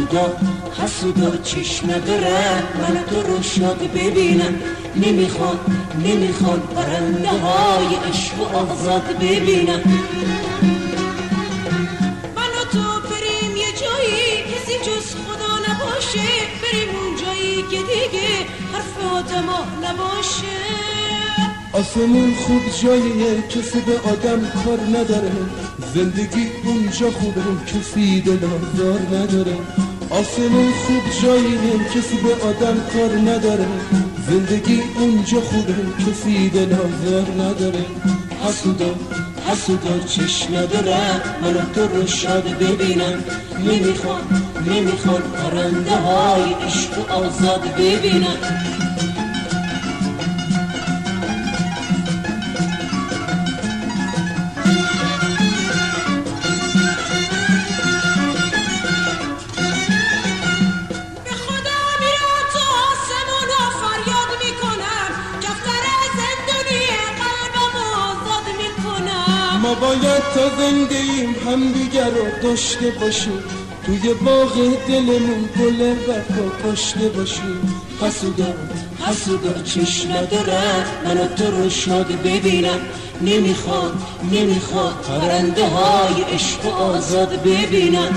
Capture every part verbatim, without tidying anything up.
حسودا حسودا چشم نداره من تو رو شاد ببینم، نمیخواد نمیخواد پرنده های عشق و آزاد ببینم. من و تو بریم یه جایی کسی جز خدا نباشه، بریم اون جایی که دیگه حرف آدما نباشه. آسمون خوب جاییه کسی به آدم کار نداره، زندگی اونجا خوبه کسی دل آزار نداره. آسمون خوب جاییه کسی به آدم کار نداره، زندگی اونجا خوبه کسی دل آزار نداره. حسودا حسودا چشم نداره من تو رو شاد ببینم، نمیخواد نمیخواد پرنده های عشق و آزاد ببینم. ما باید تا زنده ایم هم دیگر رو داشته باشیم، توی باغ دلمون گل وفا کاشته باشیم. حسودا حسودا چشم نداره من تو رو شاد ببینم، نمیخواد نمیخواد پرنده های عشق و آزاد ببینم.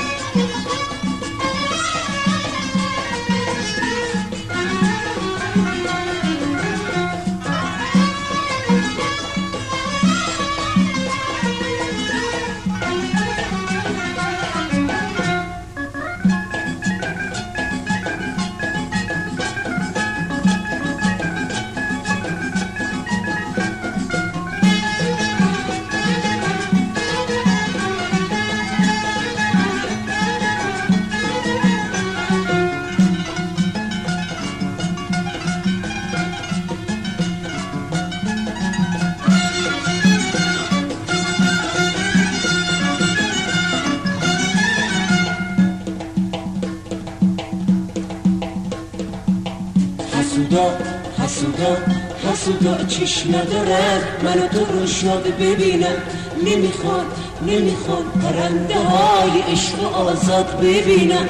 حسودا حسودا حسودا چشم نداره من تو رو شاد ببینم، نمیخواد نمیخواد پرنده های عشق و آزاد ببینم.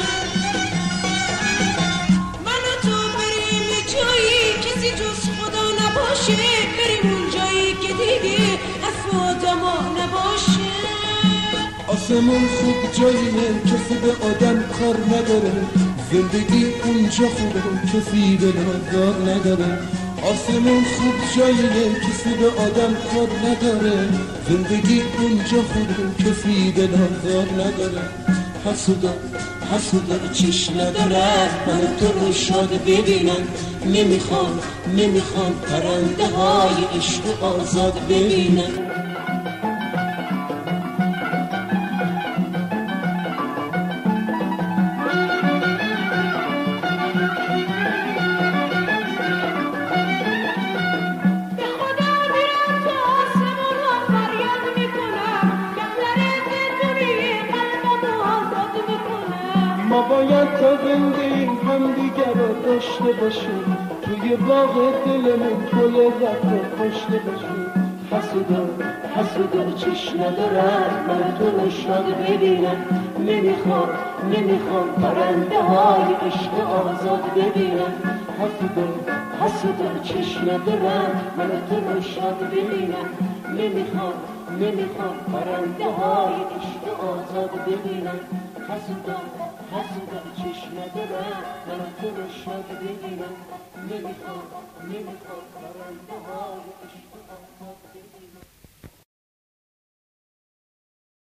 من و تو بریم یه جایی کسی جز خدا نباشه، بریم اون جایی که دیگه حرف آدما نباشه. آسمون خوب جاییه کسی به آدم کار نداره، زندگی اونجا خوبه کسی دل آزار نداره. آسمون خوب جاییه کسی به آدم کار نداره، زندگی اونجا خوبه کسی دل آزار نداره. حسودا حسودا چشم نداره من تو رو شاد ببینم، نمیخوام نمیخوام پرنده های عشق و آزاد ببینم. ما باید تا زنده ایم هم دیگر رو داشته باشیم، توی باغ دلمون گل وفا کاشته باشیم. حسودا حسودا چشم نداره من تو رو شاد ببینم، نمیخوام نمیخوام پرنده های عشق آزاد ببینم. حسودا حسودا چشم نداره من تو رو شاد ببینم، نمیخوام نمیخوام پرنده های عشق آزاد ببینم. حسودا حسودا چشم نداره من تو رو شاد ببینم، نمیخوام نمیخوام پرنده های عشق